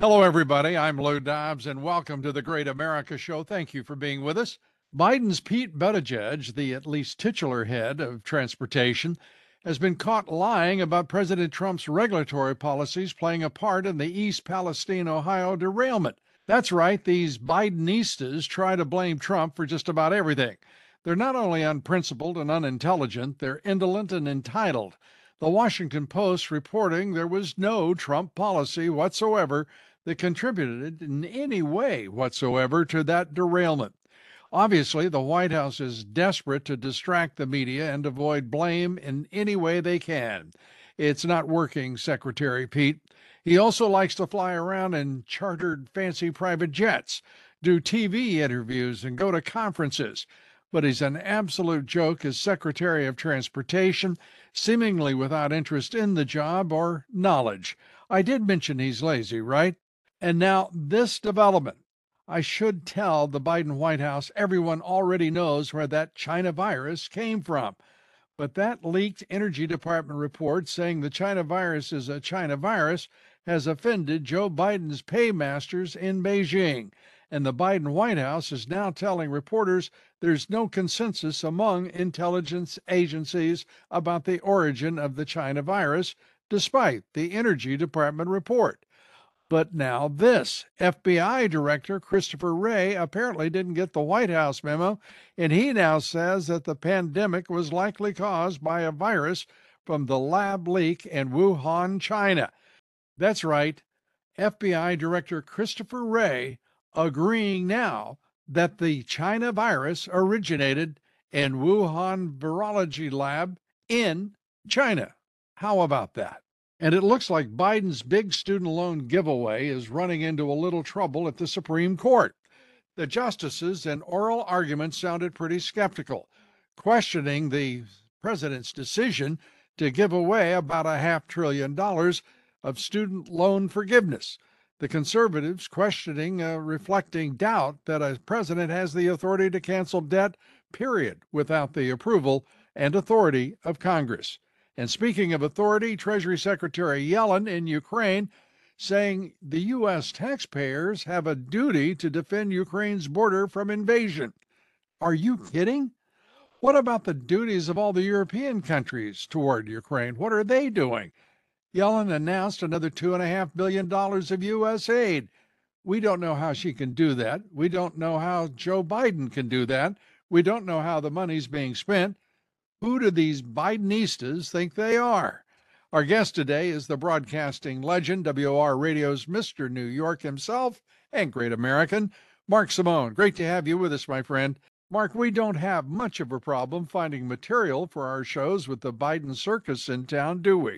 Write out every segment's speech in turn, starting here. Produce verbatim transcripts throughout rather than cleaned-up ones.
Hello, everybody. I'm Lou Dobbs, and welcome to the Great America Show. Thank you for being with us. Biden's Pete Buttigieg, the at least titular head of transportation, has been caught lying about President Trump's regulatory policies playing a part in the East Palestine, Ohio derailment. That's right, these Bidenistas try to blame Trump for just about everything. They're not only unprincipled and unintelligent, they're indolent and entitled. The Washington Post reporting there was no Trump policy whatsoever that contributed in any way whatsoever to that derailment. Obviously, the White House is desperate to distract the media and avoid blame in any way they can. It's not working, Secretary Pete. He also likes to fly around in chartered fancy private jets, do T V interviews, and go to conferences. But he's an absolute joke as Secretary of Transportation, seemingly without interest in the job or knowledge. I did mention he's lazy, right? And now this development. I should tell the Biden White House everyone already knows where that China virus came from. But that leaked Energy Department report saying the China virus is a China virus has offended Joe Biden's paymasters in Beijing. And the Biden White House is now telling reporters there's no consensus among intelligence agencies about the origin of the China virus, despite the Energy Department report. But now this F B I Director Christopher Wray apparently didn't get the White House memo, and he now says that the pandemic was likely caused by a virus from the lab leak in Wuhan, China. That's right, F B I Director Christopher Wray agreeing now that the China virus originated in Wuhan Virology Lab in China. How about that? And it looks like Biden's big student loan giveaway is running into a little trouble at the Supreme Court. The justices in oral arguments sounded pretty skeptical, questioning the president's decision to give away about a half trillion dollars of student loan forgiveness. The conservatives questioning, uh, reflecting doubt that a president has the authority to cancel debt, period, without the approval and authority of Congress. And speaking of authority, Treasury Secretary Yellen in Ukraine saying the U S taxpayers have a duty to defend Ukraine's border from invasion. Are you kidding? What about the duties of all the European countries toward Ukraine? What are they doing? Yellen announced another two and a half billion dollars of U S aid. We don't know how she can do that. We don't know how Joe Biden can do that. We don't know how the money's being spent. Who do these Bidenistas think they are? Our guest today is the broadcasting legend, W O R Radio's Mister New York himself and great American, Mark Simone. Great to have you with us, my friend. Mark, we don't have much of a problem finding material for our shows with the Biden circus in town, do we?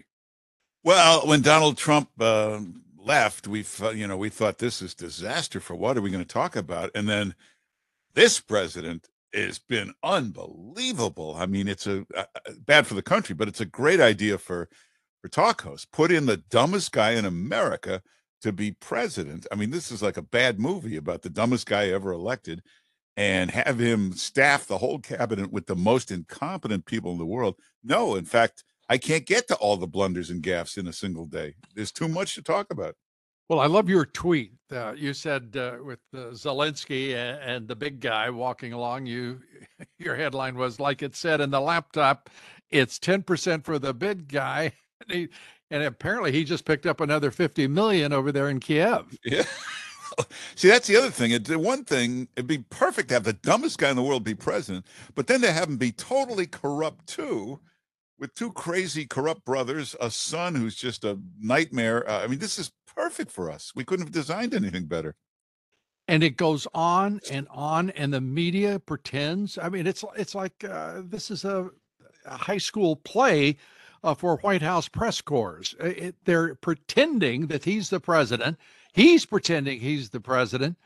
Well, when Donald Trump uh, left, we you know we thought this is disaster for what are we going to talk about? And then this president has been unbelievable. I mean, it's a, a bad for the country, but it's a great idea for for talk hosts. Put in the dumbest guy in America to be president. I mean, this is like a bad movie about the dumbest guy ever elected, and have him staff the whole cabinet with the most incompetent people in the world. No, in fact, I can't get to all the blunders and gaffes in a single day. There's too much to talk about. Well, I love your tweet. Uh, you said uh, with uh, Zelensky and, and the big guy walking along, you your headline was like it said in the laptop, it's ten percent for the big guy. And, he, and apparently he just picked up another fifty million over there in Kiev. Yeah. See, that's the other thing. It's the one thing, it'd be perfect to have the dumbest guy in the world be president, but then to have him be totally corrupt too, with two crazy corrupt brothers, a son who's just a nightmare. Uh, I mean, this is perfect for us. We couldn't have designed anything better. And it goes on and on, and the media pretends. I mean, it's it's like uh, this is a, a high school play uh, for White House press corps. It, they're pretending that he's the president. He's pretending he's the president,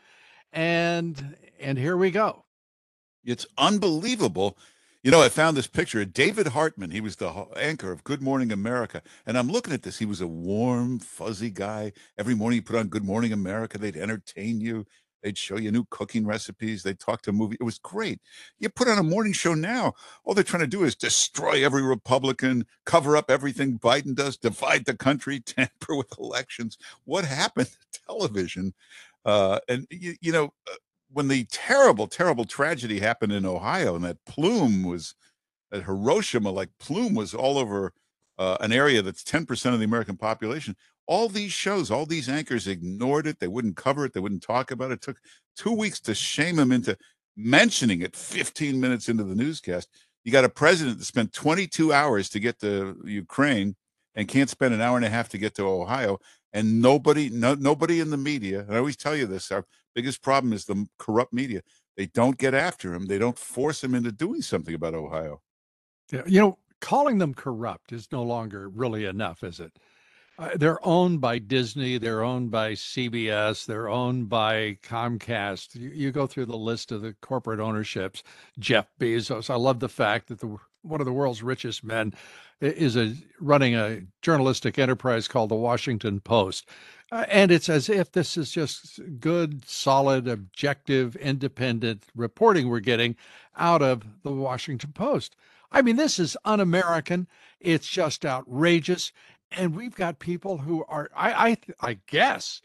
and and here we go. It's unbelievable. You know, I found this picture of David Hartman. He was the anchor of Good Morning America. And I'm looking at this. He was a warm, fuzzy guy. Every morning he put on Good Morning America. They'd entertain you. They'd show you new cooking recipes. They'd talk to a movie. It was great. You put on a morning show now, all they're trying to do is destroy every Republican, cover up everything Biden does, divide the country, tamper with elections. What happened to television? Uh, and, you, you know, uh, when the terrible, terrible tragedy happened in Ohio and that plume was at Hiroshima, like plume was all over uh, an area that's ten percent of the American population. All these shows, all these anchors ignored it. They wouldn't cover it. They wouldn't talk about it. It took two weeks to shame them into mentioning it fifteen minutes into the newscast. You got a president that spent twenty-two hours to get to Ukraine and can't spend an hour and a half to get to Ohio. And nobody, no, nobody in the media, and I always tell you this, our biggest problem is the corrupt media. They don't get after him. They don't force him into doing something about Ohio. Yeah, you know, calling them corrupt is no longer really enough, is it? Uh, they're owned by Disney, they're owned by C B S, they're owned by Comcast. You, you go through the list of the corporate ownerships. Jeff Bezos. I love the fact that the one of the world's richest men is a running a journalistic enterprise called the Washington Post. Uh, and it's as if this is just good, solid, objective, independent reporting we're getting out of the Washington Post. I mean, this is un-American. It's just outrageous. And we've got people who are, I, I, I guess,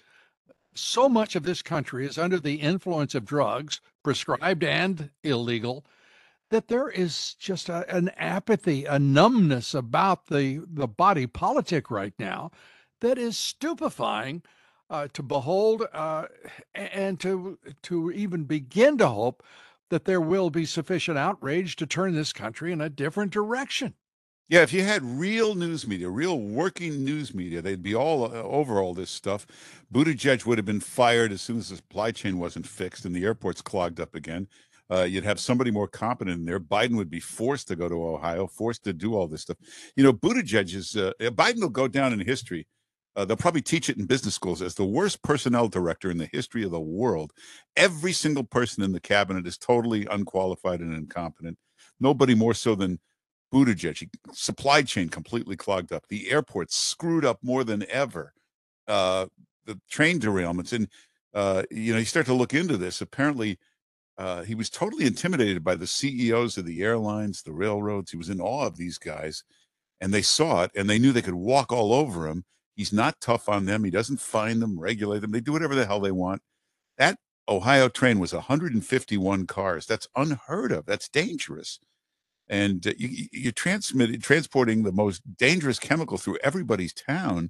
so much of this country is under the influence of drugs, prescribed and illegal, that there is just a, an apathy, a numbness about the the body politic right now that is stupefying uh, to behold uh, and to to even begin to hope that there will be sufficient outrage to turn this country in a different direction. Yeah, if you had real news media, real working news media, they'd be all uh, over all this stuff. Buttigieg would have been fired as soon as the supply chain wasn't fixed and the airports clogged up again. Uh, you'd have somebody more competent in there. Biden would be forced to go to Ohio, forced to do all this stuff. You know, Buttigieg is, uh, Biden will go down in history. Uh, they'll probably teach it in business schools as the worst personnel director in the history of the world. Every single person in the cabinet is totally unqualified and incompetent. Nobody more so than Buttigieg. Supply chain completely clogged up. The airports screwed up more than ever. Uh, the train derailments. And, uh, you know, you start to look into this. Apparently, uh, he was totally intimidated by the C E Os of the airlines, the railroads. He was in awe of these guys. And they saw it, and they knew they could walk all over him. He's not tough on them. He doesn't fine them, regulate them. They do whatever the hell they want. That Ohio train was one hundred fifty-one cars. That's unheard of. That's dangerous. And uh, you, you're transmitting, transporting the most dangerous chemical through everybody's town.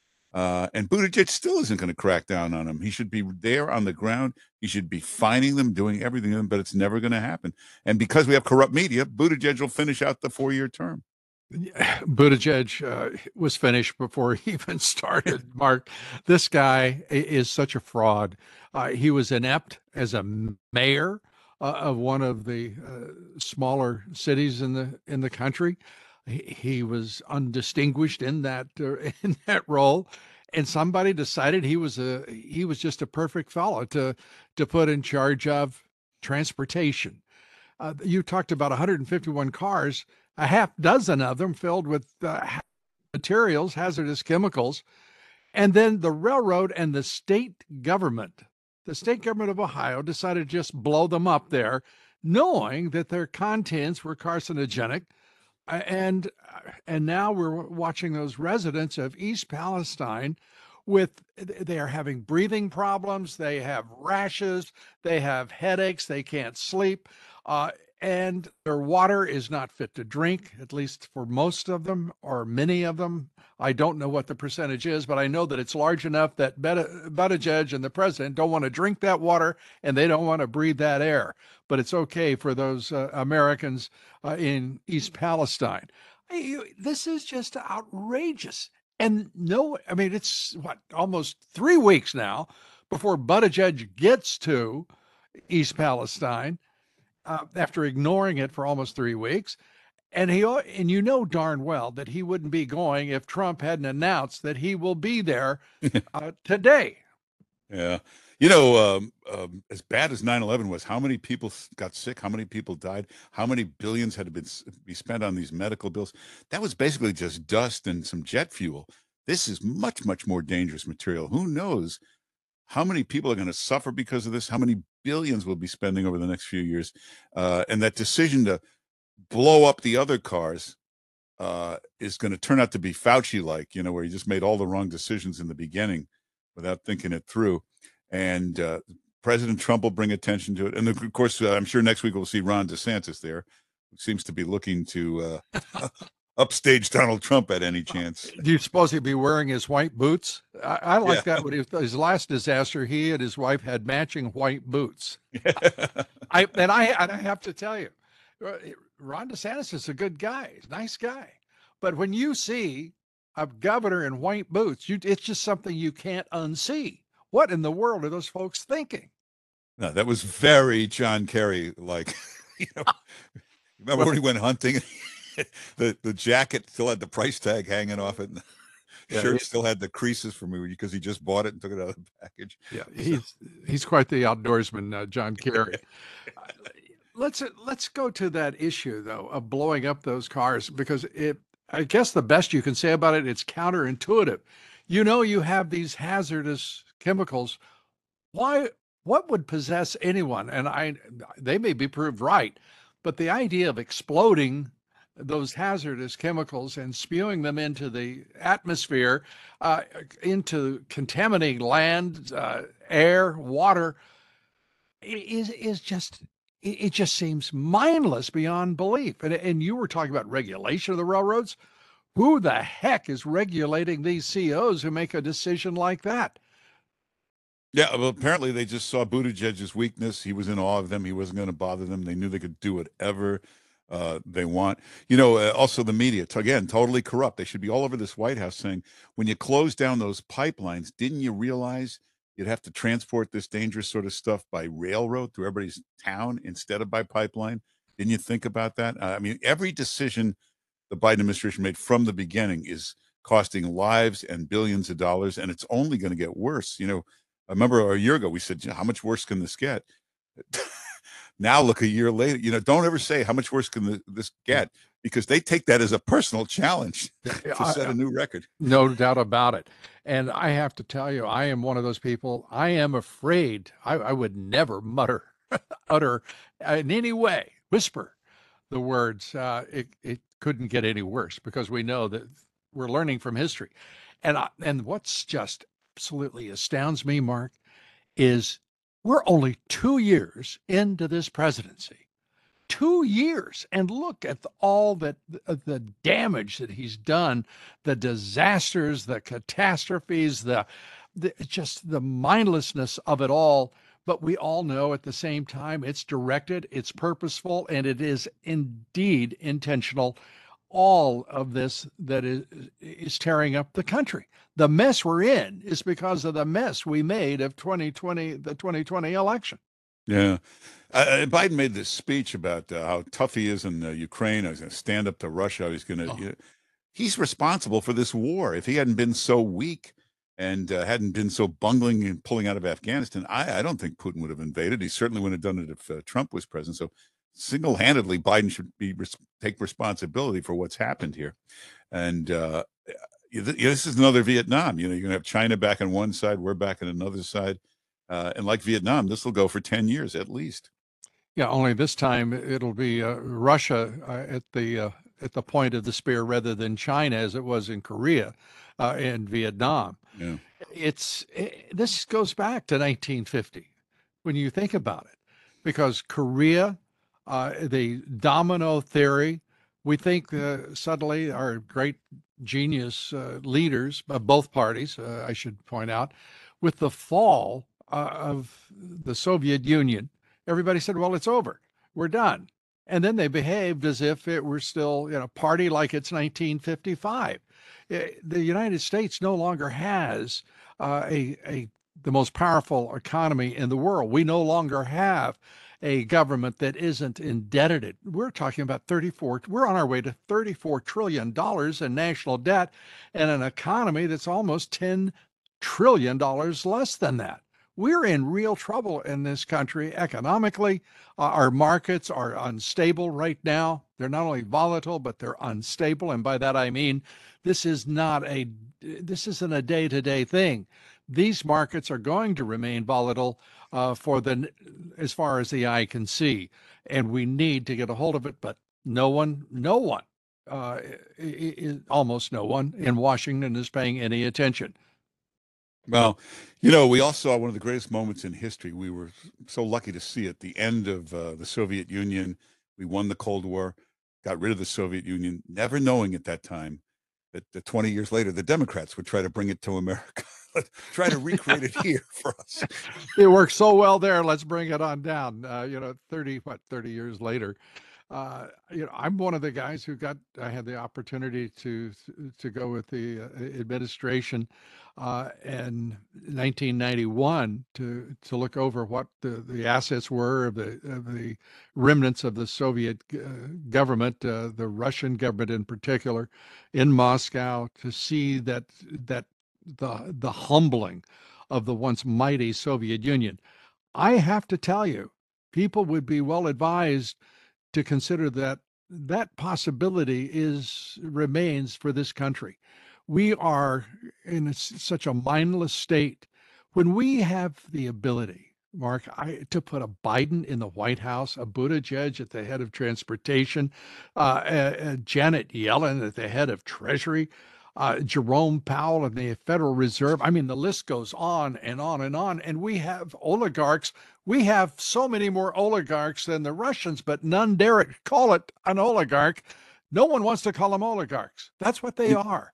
Uh, and Buttigieg still isn't going to crack down on them. He should be there on the ground. He should be fining them, doing everything to them, but it's never going to happen. And because we have corrupt media, Buttigieg will finish out the four-year term. Buttigieg uh, was finished before he even started, Mark. This guy is such a fraud. Uh, he was inept as a mayor uh, of one of the uh, smaller cities in the in the country. He, he was undistinguished in that uh, in that role, and somebody decided he was a he was just a perfect fellow to to put in charge of transportation. Uh, you talked about one hundred fifty-one cars, a half dozen of them filled with uh, materials, hazardous chemicals. And then the railroad and the state government, the state government of Ohio decided to just blow them up there, knowing that their contents were carcinogenic. And, and now we're watching those residents of East Palestine with, they are having breathing problems, they have rashes, they have headaches, they can't sleep. Uh, and their water is not fit to drink, at least for most of them or many of them. I don't know what the percentage is, but I know that it's large enough that Buttigieg and the president don't want to drink that water and they don't want to breathe that air. But it's okay for those uh, Americans uh, in East Palestine. This is just outrageous. And no, I mean, it's what, almost three weeks now before Buttigieg gets to East Palestine. Uh, after ignoring it for almost three weeks. And he and you know darn well that he wouldn't be going if Trump hadn't announced that he will be there uh, today. Yeah. You know, um, um, as bad as nine eleven was, how many people got sick? How many people died? How many billions had to be, be spent on these medical bills? That was basically just dust and some jet fuel. This is much, much more dangerous material. Who knows how many people are going to suffer because of this, how many billions we'll be spending over the next few years. Uh, and that decision to blow up the other cars uh, is going to turn out to be Fauci-like, you know, where he just made all the wrong decisions in the beginning without thinking it through. And uh, President Trump will bring attention to it. And of course, uh, I'm sure next week we'll see Ron DeSantis there, who seems to be looking to uh, upstage Donald Trump at any chance. Do you suppose he'd be wearing his white boots? I, I like Yeah. that. When he, his last disaster, he and his wife had matching white boots. I and I and I have to tell you, uh, Ron DeSantis is a good guy, he's a nice guy. But when you see a governor in white boots, you it's just something you can't unsee. What in the world are those folks thinking? No, that was very John Kerry like. You know, remember when he went hunting? the the jacket still had the price tag hanging off it. And the Yeah, shirt he's- still had the creases for me because he just bought it and took it out of the package. Yeah, he's he's quite the outdoorsman, uh, John Kerry. Uh, let's let's go to that issue though of blowing up those cars because it. I guess the best you can say about it, it's counterintuitive. You know, you have these hazardous chemicals. Why? What would possess anyone? And I, they may be proved right, but the idea of exploding those hazardous chemicals and spewing them into the atmosphere, uh, into contaminating land, uh, air, water, is is just it it just seems mindless beyond belief. And and you were talking about regulation of the railroads. Who the heck is regulating these C E Os who make a decision like that? Yeah, well, apparently they just saw Buttigieg's weakness. He was in awe of them. He wasn't going to bother them. They knew they could do whatever uh, they want. You know, uh, also the media, t- again, totally corrupt. They should be all over this White House saying, when you close down those pipelines, didn't you realize you'd have to transport this dangerous sort of stuff by railroad through everybody's town instead of by pipeline? Didn't you think about that? Uh, I mean, every decision the Biden administration made from the beginning is costing lives and billions of dollars, and it's only going to get worse. You know, I remember a year ago we said, how much worse can this get? Now look a year later, you know, don't ever say how much worse can the, this get, because they take that as a personal challenge to I- set a new record. No doubt about it. And I have to tell you, I am one of those people. I am afraid. I, I would never mutter, utter in any way, whisper the words. Uh, it it couldn't get any worse because we know that we're learning from history. And I, and what's just absolutely astounds me, Mark, is we're only two years into this presidency. Two years, and look at the, all that uh, the damage that he's done, the disasters, the catastrophes, the, the just the mindlessness of it all. But we all know at the same time it's directed, it's purposeful, and it is indeed intentional. All of this that is is tearing up the country. The mess we're in is because of the mess we made of twenty twenty, the twenty twenty election. Yeah. Uh, Biden made this speech about uh, how tough he is in uh, Ukraine. He's going to stand up to Russia. He's going to, Oh. you know, he's responsible for this war. If he hadn't been so weak and uh, hadn't been so bungling and pulling out of Afghanistan, I, I don't think Putin would have invaded. He certainly wouldn't have done it if uh, Trump was president. So single-handedly, Biden should be res- take responsibility for what's happened here. And uh, this is another Vietnam. You know, you're going to have China back on one side, we're back on another side. Uh, and like Vietnam, this will go for ten years at least. Yeah, only this time it'll be uh, Russia uh, at the uh, at the point of the spear rather than China as it was in Korea uh, and Vietnam. Yeah. It's it, this goes back to nineteen fifty when you think about it, because Korea, uh, the domino theory, we think uh, suddenly our great genius uh, leaders of both parties, uh, I should point out, with the fall uh, of the Soviet Union, everybody said, well, it's over. We're done. And then they behaved as if it were still, you know, party like it's nineteen fifty-five. Eh, The United States no longer has uh, a, a the most powerful economy in the world. We no longer have a government that isn't indebted. We're talking about thirty-four, we're on our way to thirty-four trillion dollars in national debt and an economy that's almost ten trillion dollars less than that. We're in real trouble in this country economically. Uh, our markets are unstable right now. They're not only volatile, but they're unstable. And by that I mean this is not a this isn't a day-to-day thing. these markets are going to remain volatile uh, for the as far as the eye can see, and we need to get a hold of it. But no one, no one, uh, i- i- almost no one in Washington is paying any attention. Well, you know, we all saw one of the greatest moments in history. We were so lucky to see at the end of uh, the Soviet Union. We won the Cold War, got rid of the Soviet Union, never knowing at that time that, that twenty years later, the Democrats would try to bring it to America, try to recreate it here for us. It worked so well there. Let's bring it on down. Uh, you know, thirty, what, thirty years later. Uh, you know, I'm one of the guys who got, I had the opportunity to, to go with the uh, administration uh, in nineteen ninety-one to, to look over what the, the assets were of the, of the remnants of the Soviet uh, government, uh, the Russian government in particular, in Moscow, to see that, that the, the humbling of the once mighty Soviet Union. I have to tell you, people would be well advised to consider that that possibility is remains for this country. We are in a, such a mindless state when we have the ability, Mark, I, to put a Biden in the White House, a Buttigieg at the head of transportation, uh, uh, uh, Janet Yellen at the head of Treasury, uh, Jerome Powell in the Federal Reserve. I mean, the list goes on and on and on. And we have oligarchs. We have so many more oligarchs than the Russians, but none dare call it an oligarch. No one wants to call them oligarchs. That's what they are.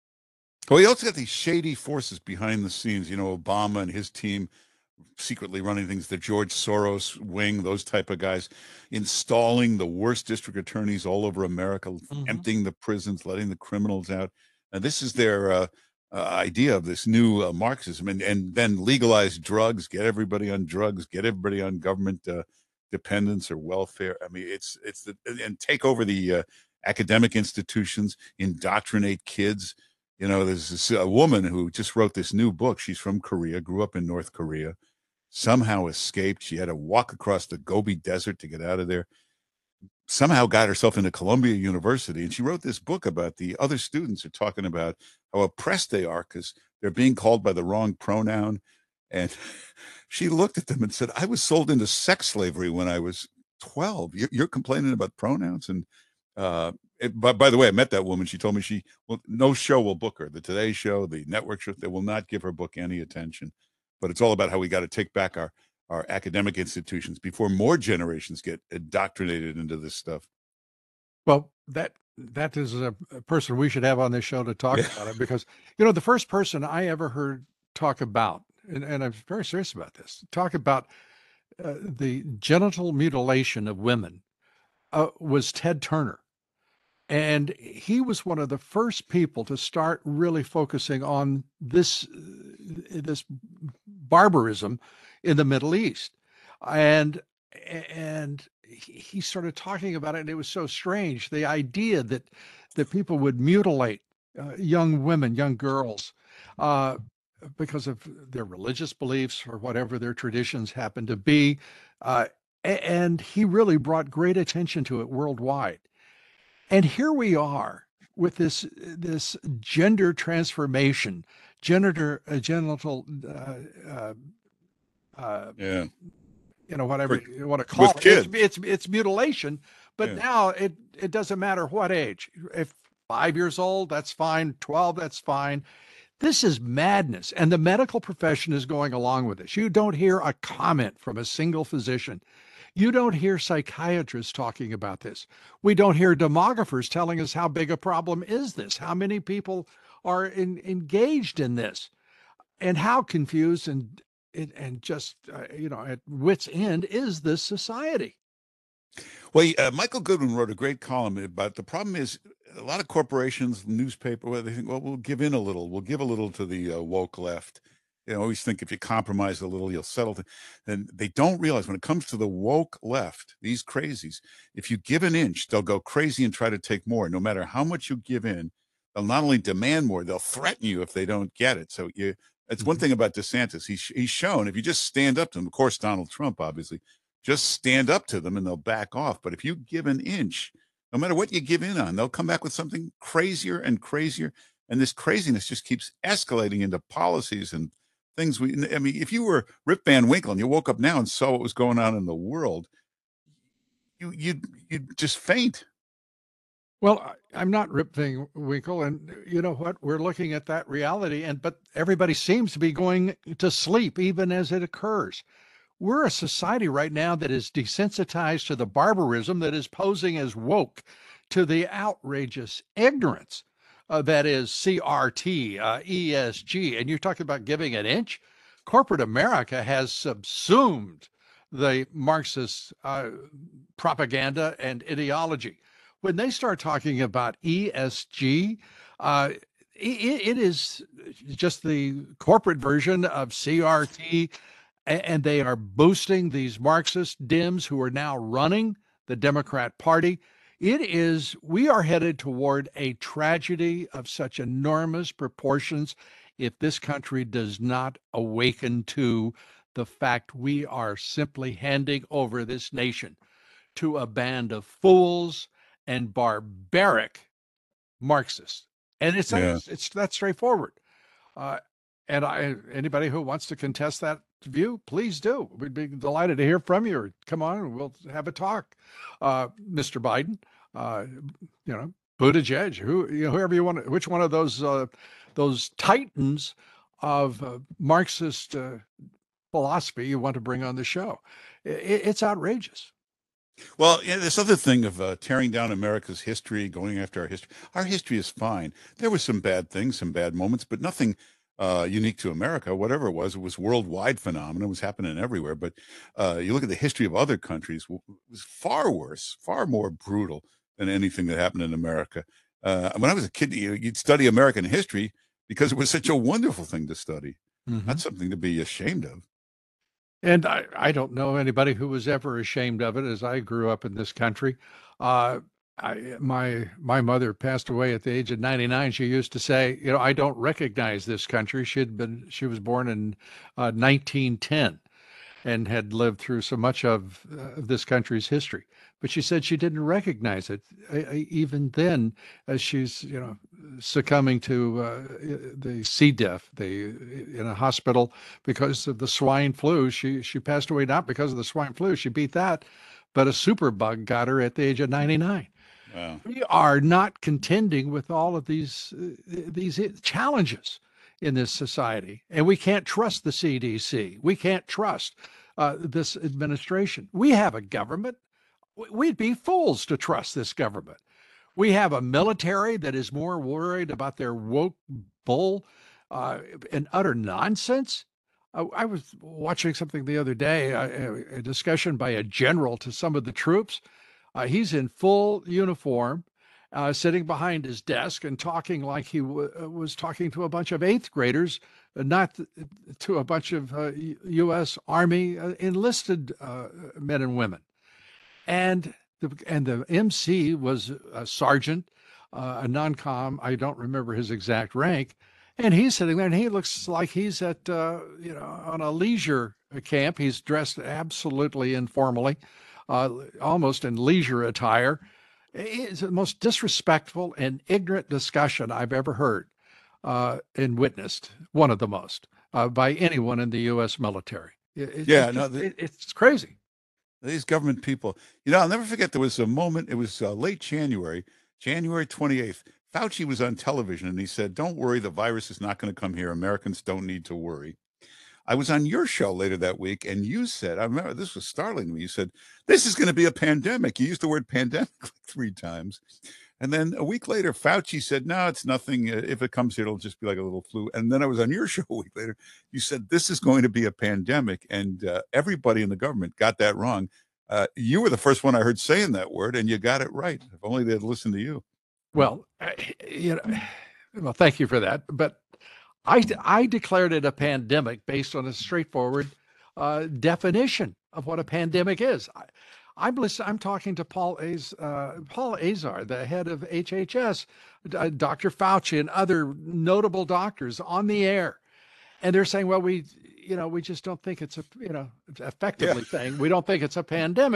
Well, you also got these shady forces behind the scenes. You know, Obama and his team secretly running things, the George Soros wing, those type of guys, installing the worst district attorneys all over America, mm-hmm. emptying the prisons, letting the criminals out. And this is their uh, uh, idea of this new uh, Marxism, and, and then legalize drugs, get everybody on drugs, get everybody on government uh, dependence or welfare. I mean, it's it's the and take over the uh, academic institutions, indoctrinate kids. You know, there's this, a woman who just wrote this new book. She's from Korea, grew up in North Korea, somehow escaped. She had to walk across the Gobi Desert to get out of there. Somehow got herself into Columbia University. And she wrote this book about the other students are talking about how oppressed they are because they're being called by the wrong pronoun. And she looked at them and said, I was sold into sex slavery when I was twelve. You're, you're complaining about pronouns? And uh, it, by, by the way, I met that woman. She told me she, well, no show will book her. The Today Show, the network show, they will not give her book any attention. But it's all about how we got to take back our, our academic institutions before more generations get indoctrinated into this stuff. Well, that that is a, a person we should have on this show to talk yeah. about it, because, you know, the first person I ever heard talk about, and, and I'm very serious about this, talk about uh, the genital mutilation of women uh, was Ted Turner. And he was one of the first people to start really focusing on this, this barbarism in the Middle East. And, and he started talking about it, and it was so strange. The idea that, that people would mutilate uh, young women, young girls, uh, because of their religious beliefs or whatever their traditions happen to be. Uh, and he really brought great attention to it worldwide. And here we are with this this gender transformation, gender uh, genital, uh, uh, uh, yeah, you know, whatever For, you want to call it. It's, it's it's mutilation, but yeah. now it it doesn't matter what age. If five years old, that's fine. Twelve, that's fine. This is madness, and the medical profession is going along with this. You don't hear a comment from a single physician. You don't hear psychiatrists talking about this. We don't hear demographers telling us how big a problem is this, how many people are in, engaged in this, and how confused and and, and just uh, you know at wit's end is this society. Well, uh, Michael Goodwin wrote a great column about the problem is a lot of corporations, newspaper, where they think, well, we'll give in a little, we'll give a little to the uh, woke left. You know, always think if you compromise a little, you'll settle. And they don't realize when it comes to the woke left, these crazies, if you give an inch, they'll go crazy and try to take more. No matter how much you give in, they'll not only demand more, they'll threaten you if they don't get it. So you, that's one thing about DeSantis. He's, he's shown if you just stand up to him, of course, Donald Trump, obviously, just stand up to them and they'll back off. But if you give an inch, no matter what you give in on, they'll come back with something crazier and crazier. And this craziness just keeps escalating into policies and things we, I mean, if you were Rip Van Winkle and you woke up now and saw what was going on in the world, you, you'd, you'd just faint. Well, I- I'm not Rip Van Winkle, and you know what? We're looking at that reality, and but everybody seems to be going to sleep even as it occurs. We're a society right now that is desensitized to the barbarism that is posing as woke, to the outrageous ignorance uh, that is C R T, uh, E S G, and you're talking about giving an inch. Corporate America has subsumed the Marxist uh, propaganda and ideology. When they start talking about E S G, uh, it, it is just the corporate version of C R T, and they are boosting these Marxist Dems who are now running the Democrat Party. It is, we are headed toward a tragedy of such enormous proportions if this country does not awaken to the fact we are simply handing over this nation to a band of fools and barbaric Marxists. And it's, Yeah. it's, it's that straightforward. Uh, and I, anybody who wants to contest that view, please do. We'd be delighted to hear from you. Or come on, and we'll have a talk, uh, Mister Biden. Uh, you know, Buttigieg, who, you know, whoever you want, which one of those uh, those titans of uh, Marxist uh, philosophy you want to bring on the show. It, it's outrageous. Well, yeah, this other thing of uh, tearing down America's history, going after our history. Our history is fine. There were some bad things, some bad moments, but nothing uh, unique to America. Whatever it was, it was worldwide phenomenon. It was happening everywhere. But uh, you look at the history of other countries, it was far worse, far more brutal than anything that happened in America. Uh, when I was a kid, you, you'd study American history because it was such a wonderful thing to study. Mm-hmm. Not something to be ashamed of. And I, I don't know anybody who was ever ashamed of it as I grew up in this country. Uh, I, my my mother passed away at the age of ninety-nine. She used to say, you know, I don't recognize this country. She'd been she was born in uh, nineteen ten and had lived through so much of, uh, of this country's history. But she said she didn't recognize it uh, even then, as she's, you know, succumbing to uh, the C. diff, the in a hospital because of the swine flu. She she passed away not because of the swine flu. She beat that, but a superbug got her at the age of ninety-nine. Wow. We are not contending with all of these uh, these challenges in this society, and we can't trust the C D C. We can't trust uh, this administration. We have a government. We'd be fools to trust this government. We have a military that is more worried about their woke bull uh, and utter nonsense. I, I was watching something the other day, a, a discussion by a general to some of the troops. Uh, he's in full uniform, uh, sitting behind his desk and talking like he w- was talking to a bunch of eighth graders, uh, not th- to a bunch of uh, U S. Army uh, enlisted uh, men and women. And the, and the M C was a sergeant, uh, a non-com. I don't remember his exact rank. And he's sitting there and he looks like he's at, uh, you know, on a leisure camp. He's dressed absolutely informally, uh, almost in leisure attire. It's the most disrespectful and ignorant discussion I've ever heard uh, and witnessed, one of the most, uh, by anyone in the U S military. It, Yeah, it, no, it, the, it, it's crazy. these government people. You know, I'll never forget there was a moment, it was uh, late January, January twenty-eighth. Fauci was on television and he said, "Don't worry, the virus is not going to come here. Americans don't need to worry." I was on your show later that week and you said, I remember this was startling to me. You said, "This is going to be a pandemic." You used the word pandemic like three times. And then a week later, Fauci said, "No, it's nothing. Uh, If it comes here, it'll just be like a little flu." And then I was on your show a week later. You said, "This is going to be a pandemic." And uh, everybody in the government got that wrong. Uh, you were the first one I heard saying that word, and you got it right. If only they'd listened to you. Well, I- you know, well, thank you for that. But I, I declared it a pandemic based on a straightforward uh, definition of what a pandemic is. I, I'm listening, I'm talking to Paul Az, uh, Paul Azar, the head of H H S, uh, Doctor Fauci, and other notable doctors on the air, and they're saying, "Well, we, you know, we just don't think it's a, you know, Yeah. effectively saying we don't think it's a pandemic."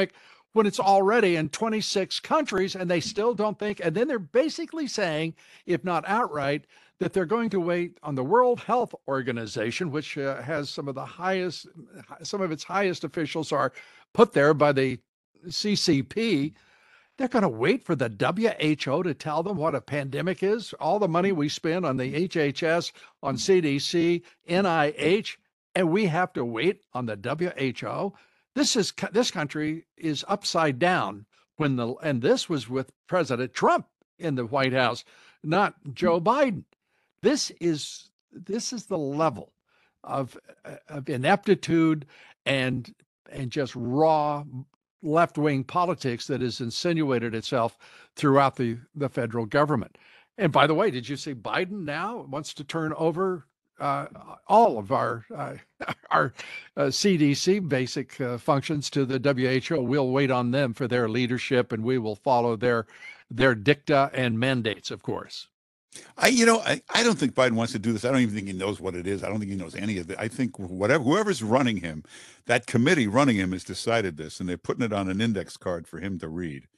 when it's already in twenty-six countries and they still don't think. And then they're basically saying, if not outright, that they're going to wait on the World Health Organization, which uh, has some of the highest, some of its highest officials are put there by the C C P. They're going to wait for the W H O to tell them what a pandemic is. All the money we spend on the H H S, on C D C, N I H, and we have to wait on the W H O. This is this country is upside down when the and this was with President Trump in the White House, not Joe Biden. This is this is the level of of ineptitude and and just raw left-wing politics that has insinuated itself throughout the the federal government. And by the way, did you see Biden now wants to turn over uh, all of our uh, our uh, C D C basic uh, functions to the W H O? We'll wait on them for their leadership, and we will follow their their dicta and mandates, of course. I, you know, I, I don't think Biden wants to do this. I don't even think he knows what it is. I don't think he knows any of it. I think whatever whoever's running him, that committee running him has decided this, and they're putting it on an index card for him to read.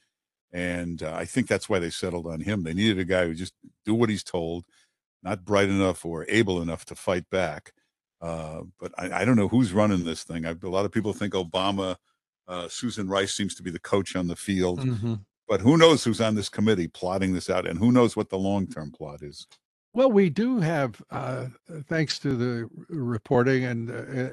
And uh, I think that's why they settled on him. They needed a guy who just do what he's told, not bright enough or able enough to fight back. Uh, but I, I don't know who's running this thing. I, a lot of people think Obama. Uh, Susan Rice seems to be the coach on the field. Mm-hmm. But who knows who's on this committee plotting this out, and who knows what the long-term plot is. Well, we do have, uh, thanks to the reporting and, uh,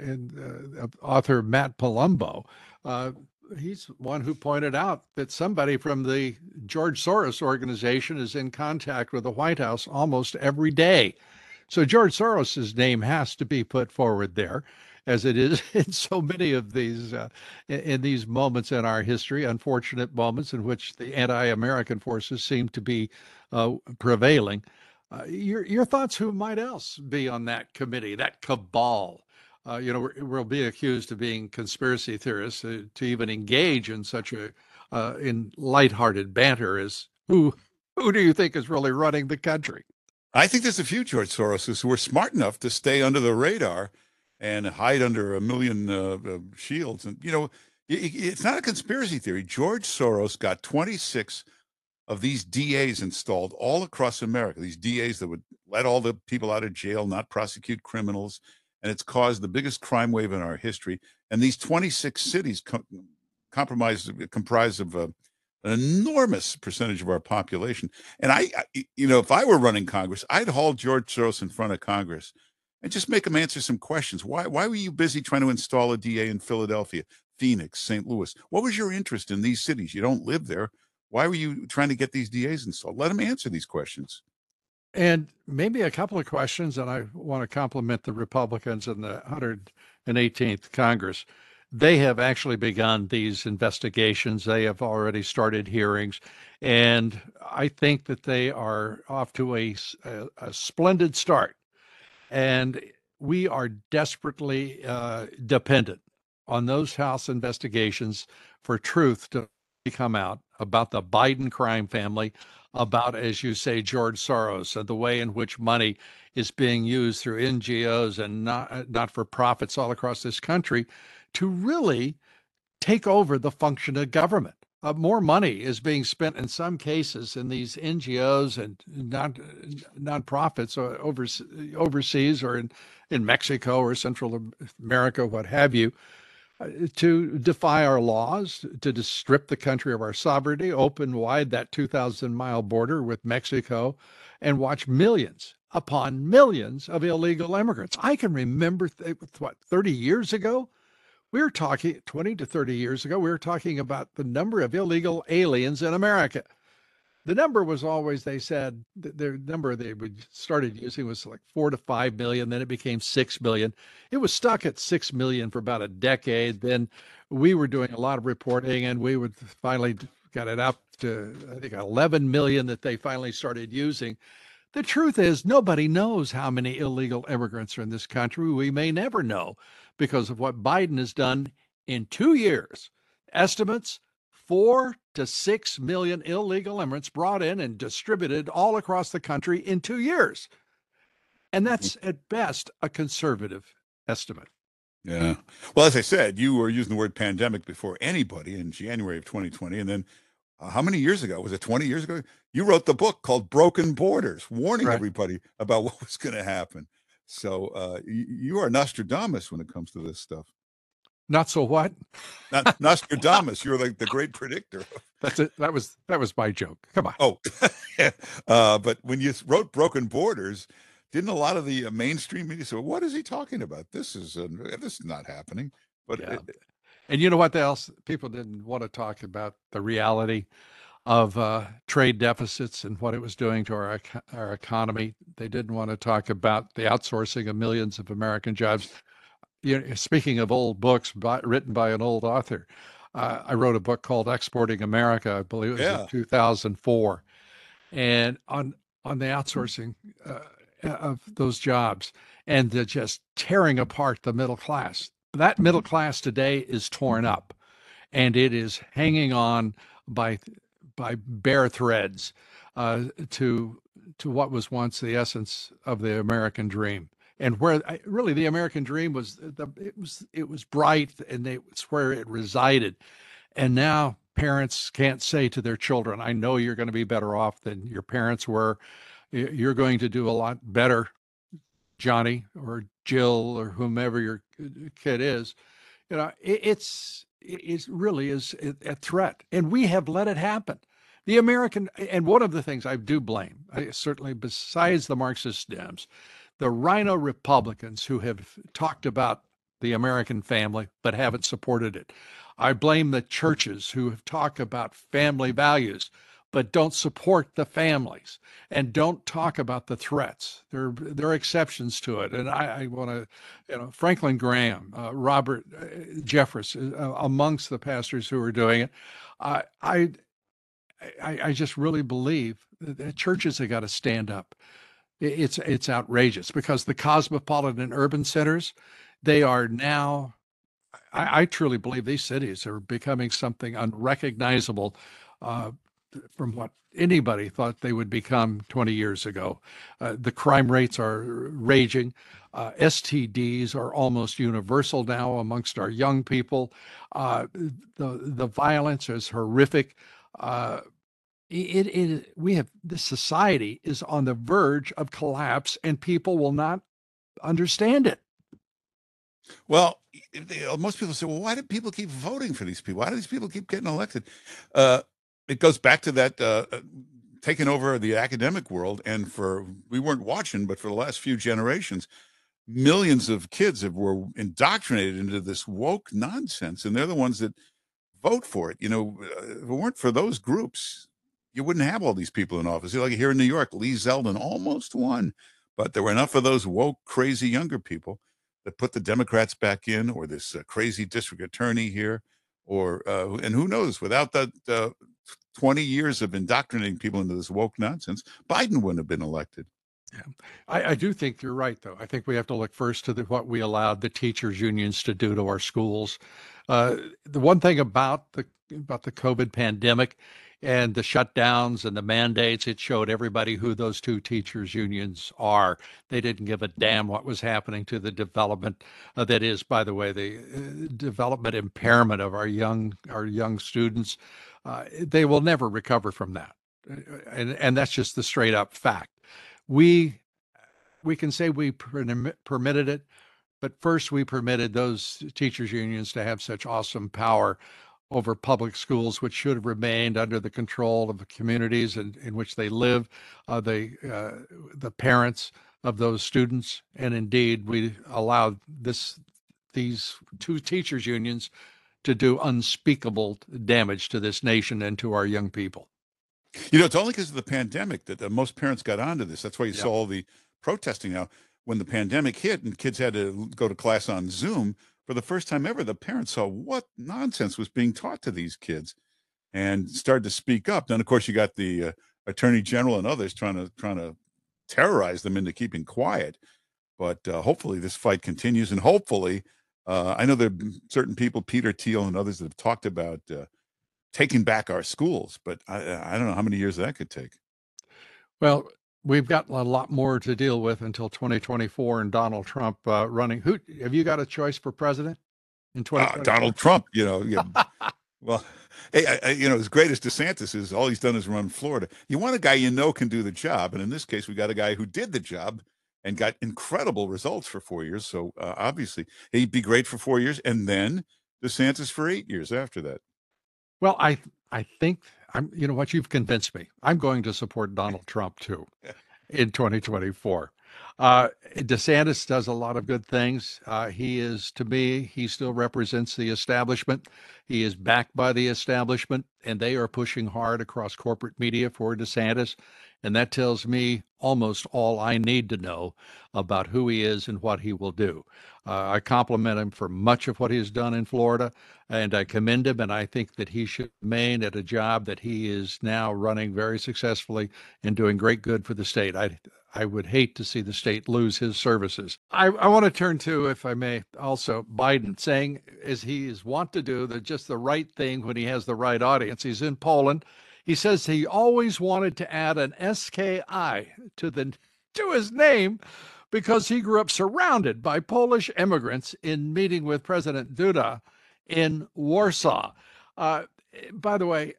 and uh, author Matt Palumbo, uh, he's one who pointed out that somebody from the George Soros organization is in contact with the White House almost every day. So George Soros's name has to be put forward there, as it is in so many of these uh, in these moments in our history, unfortunate moments in which the anti-American forces seem to be uh, prevailing. Uh, your your thoughts? Who might else be on that committee, that cabal? Uh, you know, we're, we'll be accused of being conspiracy theorists uh, to even engage in such a uh, in lighthearted banter as who who do you think is really running the country? I think there's a few George Soroses who are smart enough to stay under the radar and hide under a million uh, uh, shields. And, you know, it, it's not a conspiracy theory. George Soros got twenty-six of these D As installed all across America, these D As that would let all the people out of jail, not prosecute criminals. And it's caused the biggest crime wave in our history. And these twenty-six cities com- compromise, comprise of uh, an enormous percentage of our population. And I, I, you know, if I were running Congress, I'd haul George Soros in front of Congress and just make him answer some questions. Why, why were you busy trying to install a D A in Philadelphia, Phoenix, Saint Louis? What was your interest in these cities? You don't live there. Why were you trying to get these D As installed? Let him answer these questions. And maybe a couple of questions, and I want to compliment the Republicans in the one hundred eighteenth Congress. They have actually begun these investigations. They have already started hearings, and I think that they are off to a, a, a splendid start. And we are desperately uh, dependent on those House investigations for truth to come out about the Biden crime family, about, as you say, George Soros, and the way in which money is being used through N G Os and not, not for profits all across this country to really take over the function of government. Uh, more money is being spent in some cases in these N G Os and non nonprofits over, overseas or in, in Mexico or Central America, what have you, uh, to defy our laws, to strip the country of our sovereignty, open wide that two thousand mile border with Mexico, and watch millions upon millions of illegal immigrants. I can remember, th- what, thirty years ago? We were talking twenty to thirty years ago, we were talking about the number of illegal aliens in America. The number was always, they said, the number they started using was like four to five million. Then it became six million. It was stuck at six million for about a decade. Then we were doing a lot of reporting, and we would finally got it up to, I think, eleven million that they finally started using. The truth is, nobody knows how many illegal immigrants are in this country. We may never know because of what Biden has done in two years. Estimates, four to six million illegal immigrants brought in and distributed all across the country in two years. And that's at best a conservative estimate. Yeah. Well, as I said, you were using the word pandemic before anybody in January of twenty twenty. And then uh, how many years ago? Was it twenty years ago? You wrote the book called Broken Borders, warning Right. everybody about what was going to happen. So uh, you, you are Nostradamus when it comes to this stuff. Not so what? Not Nostradamus. You're like the great predictor. That's it. That was that was my joke. Come on. Oh, uh, but when you wrote Broken Borders, didn't a lot of the uh, mainstream media say, "What is he talking about? This is uh, this is not happening." But Yeah. it, And you know what else? People didn't want to talk about the reality of uh, trade deficits and what it was doing to our our economy. They didn't want to talk about the outsourcing of millions of American jobs. You know, speaking of old books by, written by an old author, uh, I wrote a book called Exporting America. I believe it was in yeah, two thousand four, and on on the outsourcing uh, of those jobs and the just tearing apart the middle class. That middle class today is torn up, and it is hanging on by by bare threads uh, to to what was once the essence of the American dream, and where really the American dream was the it was it was bright, and it's where it resided. And now parents can't say to their children, I know you're going to be better off than your parents were. You're going to do a lot better, Johnny or Jill or whomever your kid is. You know, it, it's it really is a threat, and we have let it happen. The American, and one of the things I do blame, I, certainly besides the Marxist Dems, the Rhino Republicans who have talked about the American family but haven't supported it. I blame the churches who have talked about family values but don't support the families and don't talk about the threats. There, there are exceptions to it. And I, I want to, you know, Franklin Graham, uh, Robert uh, Jeffress, uh, amongst the pastors who are doing it. I, I, I, I just really believe that churches have got to stand up. It's it's outrageous because the cosmopolitan urban centers, they are now. I, I truly believe these cities are becoming something unrecognizable uh, from what anybody thought they would become twenty years ago. Uh, the crime rates are raging. Uh, S T Ds are almost universal now amongst our young people. Uh, the the violence is horrific. Uh, it, it we have this society is on the verge of collapse, and people will not understand it. well, they, uh, most people say, "Well, why do people keep voting for these people? Why do these people keep getting elected?" Uh, it goes back to that uh, uh, taking over the academic world, and for we weren't watching, but for the last few generations, millions of kids have, were indoctrinated into this woke nonsense, and they're the ones that vote for it. You know, uh, if it weren't for those groups, you wouldn't have all these people in office. Like here in New York, Lee Zeldin almost won, but there were enough of those woke, crazy younger people that put the Democrats back in, or this uh, crazy district attorney here, or uh, and who knows? Without that uh, twenty years of indoctrinating people into this woke nonsense, Biden wouldn't have been elected. Yeah. I, I do think you're right, though. I think we have to look first to the, what we allowed the teachers' unions to do to our schools. Uh, the one thing about the about the COVID pandemic and the shutdowns and the mandates, it showed everybody who those two teachers' unions are. They didn't give a damn what was happening to the development. Uh, that is, by the way, the uh, development impairment of our young our young students. Uh, they will never recover from that, Uh, and and that's just the straight up fact. We we can say we permitted it, but first we permitted those teachers unions to have such awesome power over public schools, which should have remained under the control of the communities in, in which they live, uh, the uh, the parents of those students, and indeed we allowed this these two teachers unions to do unspeakable damage to this nation and to our young people. You know, it's only because of the pandemic that uh, most parents got onto this. That's why you Yeah. saw all the protesting now. When the pandemic hit and kids had to go to class on Zoom, for the first time ever, the parents saw what nonsense was being taught to these kids and started to speak up. Then, of course, you got the uh, attorney general and others trying to trying to terrorize them into keeping quiet. But uh, hopefully, this fight continues, and hopefully, uh, I know there are certain people, Peter Thiel and others, that have talked about uh, taking back our schools, but I, I don't know how many years that could take. Well, we've got a lot more to deal with until twenty twenty-four and Donald Trump uh, running. Who have you got a choice for president in Uh, twenty twenty-four? Donald Trump, you know, you well, hey, I, I, you know, as great as DeSantis is, all he's done is run Florida. You want a guy you know can do the job, and in this case, we got a guy who did the job and got incredible results for four years. So uh, obviously, he'd be great for four years, and then DeSantis for eight years after that. Well, I I think I'm. You know what? You've convinced me. I'm going to support Donald Trump too in twenty twenty-four. Uh, DeSantis does a lot of good things. Uh, he is, to me, he still represents the establishment. He is backed by the establishment, and they are pushing hard across corporate media for DeSantis. And that tells me almost all I need to know about who he is and what he will do. Uh, I compliment him for much of what he has done in Florida, and I commend him. And I think that he should remain at a job that he is now running very successfully and doing great good for the state. I I would hate to see the state lose his services. I, I want to turn to, if I may, also Biden saying, as he is wont to do, that just the right thing when he has the right audience. He's in Poland. He says he always wanted to add an S K I to the to his name because he grew up surrounded by Polish immigrants in meeting with President Duda in Warsaw. Uh, by the way,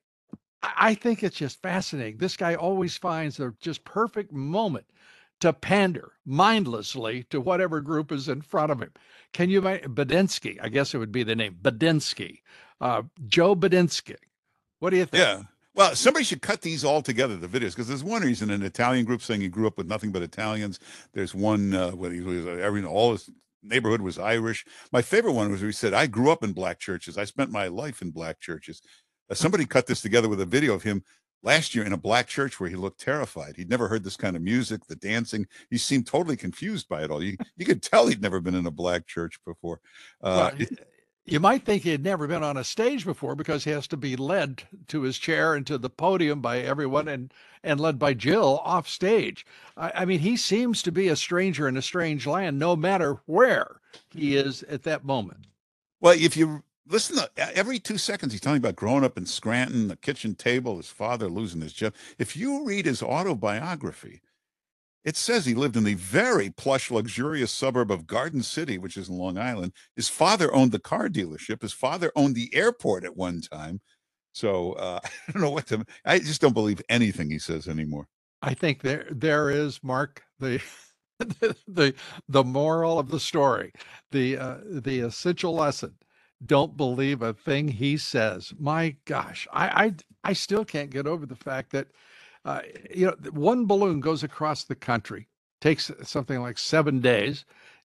I think it's just fascinating. This guy always finds a just perfect moment to pander mindlessly to whatever group is in front of him. Can you imagine? Badinsky, I guess it would be the name, Badinsky, uh, Joe Badinsky. What do you think? Yeah. Well, somebody should cut these all together, the videos, because there's one reason an Italian group saying he grew up with nothing but Italians. There's one uh, where he was every all his neighborhood was Irish. My favorite one was where he said, "I grew up in black churches. I spent my life in black churches." Uh, somebody cut this together with a video of him last year in a black church where he looked terrified. He'd never heard this kind of music, the dancing. He seemed totally confused by it all. You, you could tell he'd never been in a black church before. Uh, well, you might think he had never been on a stage before because he has to be led to his chair and to the podium by everyone and, and led by Jill off stage. I, I mean, he seems to be a stranger in a strange land, no matter where he is at that moment. Well, if you listen to every two seconds, he's telling about growing up in Scranton, the kitchen table, his father losing his job. If you read his autobiography, it says he lived in the very plush, luxurious suburb of Garden City, which is in Long Island. His father owned the car dealership. His father owned the airport at one time. So uh, I don't know what to, I just don't believe anything he says anymore. I think there there is, Mark, the the the, the moral of the story, the uh, the essential lesson. Don't believe a thing he says. My gosh, I I, I still can't get over the fact that uh, you know one balloon goes across the country, takes something like seven days,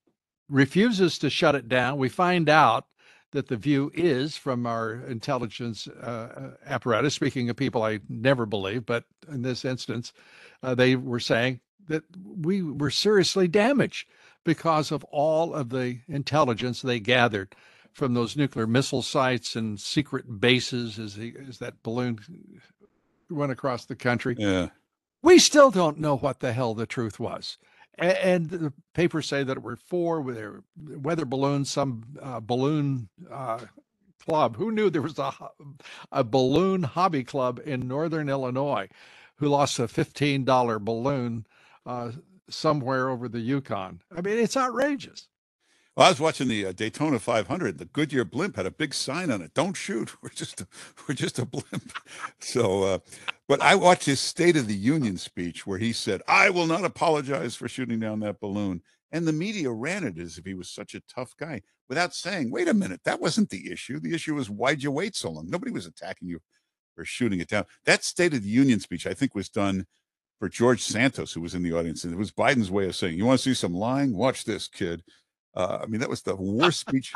refuses to shut it down. We find out that the view is from our intelligence uh, apparatus. Speaking of people I never believe, but in this instance, uh, they were saying that we were seriously damaged because of all of the intelligence they gathered from those nuclear missile sites and secret bases as, he, as that balloon went across the country. Yeah. We still don't know what the hell the truth was. And, and the papers say that it were four weather balloons, some uh, balloon uh, club. Who knew there was a, a balloon hobby club in Northern Illinois who lost a fifteen dollar balloon uh, somewhere over the Yukon? I mean, it's outrageous. Well, I was watching the uh, Daytona five hundred. The Goodyear blimp had a big sign on it: "Don't shoot. We're just a, we're just a blimp." So, uh, but I watched his State of the Union speech where he said, "I will not apologize for shooting down that balloon," and the media ran it as if he was such a tough guy, without saying, "Wait a minute, that wasn't the issue. The issue was why'd you wait so long? Nobody was attacking you for shooting it down." That State of the Union speech, I think, was done for George Santos, who was in the audience, and it was Biden's way of saying, "You want to see some lying? Watch this, kid." Uh, I mean, that was the worst speech.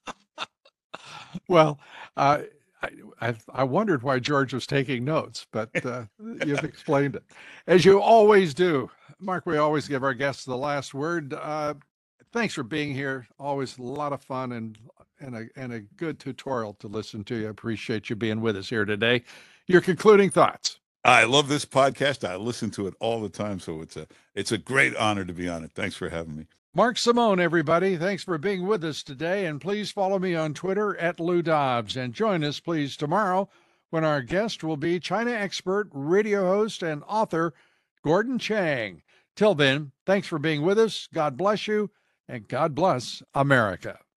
Well, uh, I, I, I wondered why George was taking notes, but uh, you've explained it. As you always do, Mark, we always give our guests the last word. Uh, thanks for being here. Always a lot of fun and, and, a, and a good tutorial to listen to. I appreciate you being with us here today. Your concluding thoughts. I love this podcast. I listen to it all the time. So it's a, it's a great honor to be on it. Thanks for having me. Mark Simone, everybody. Thanks for being with us today. And please follow me on Twitter at Lou Dobbs. And join us, please, tomorrow when our guest will be China expert, radio host, and author Gordon Chang. Till then, thanks for being with us. God bless you, and God bless America.